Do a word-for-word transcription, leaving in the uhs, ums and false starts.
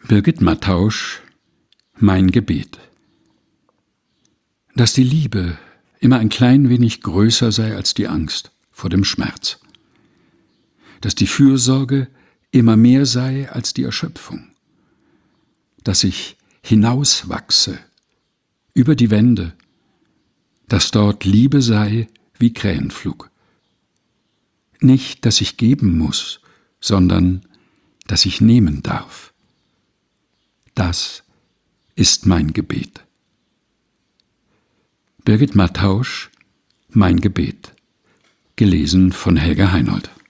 Birgit Mattausch, mein Gebet. Dass die Liebe immer ein klein wenig größer sei als die Angst vor dem Schmerz. Dass die Fürsorge immer mehr sei als die Erschöpfung. Dass ich hinauswachse über die Wände, dass dort Liebe sei wie Krähenflug. Nicht, dass ich geben muss, sondern dass ich nehmen darf. Das ist mein Gebet. Birgit Mattausch, mein Gebet. Gelesen von Helga Heinold.